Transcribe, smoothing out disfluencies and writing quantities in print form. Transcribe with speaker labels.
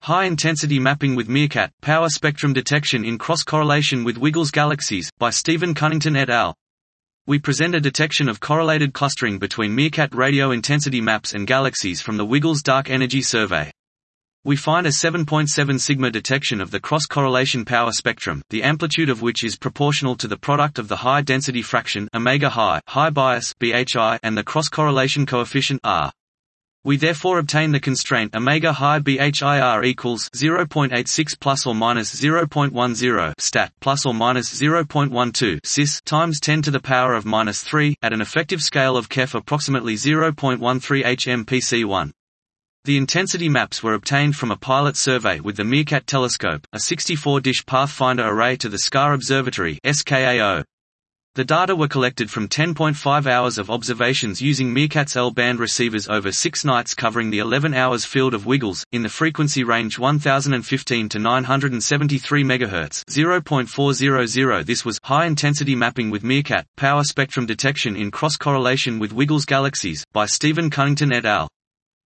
Speaker 1: High-Intensity Mapping with MeerKAT, Power Spectrum Detection in Cross-Correlation with Wiggle's Galaxies, by Stephen Cunnington et al. We present a detection of correlated clustering between MeerKAT radio intensity maps and galaxies from the Wiggle's Dark Energy Survey. We find a 7.7 sigma detection of the cross-correlation power spectrum, the amplitude of which is proportional to the product of the high-density fraction omega high bias BHI and the cross-correlation coefficient R. We therefore obtain the constraint omega high BHIR equals 0.86 plus or minus 0.10 stat plus or minus 0.12 cis times 10 to the power of minus 3 at an effective scale of Keph approximately 0.13 HMPC1. The intensity maps were obtained from a pilot survey with the MeerKAT telescope, a 64-dish pathfinder array to the SKA Observatory (SKAO). The data were collected from 10.5 hours of observations using MeerKAT's L-band receivers over 6 nights covering the 11 hours field of WiggleS, in the frequency range 1015 to 973 MHz 0.400. This was High-Intensity Mapping with MeerKAT, Power Spectrum Detection in Cross-Correlation with Wiggle's Galaxies, by Stephen Cunnington et al.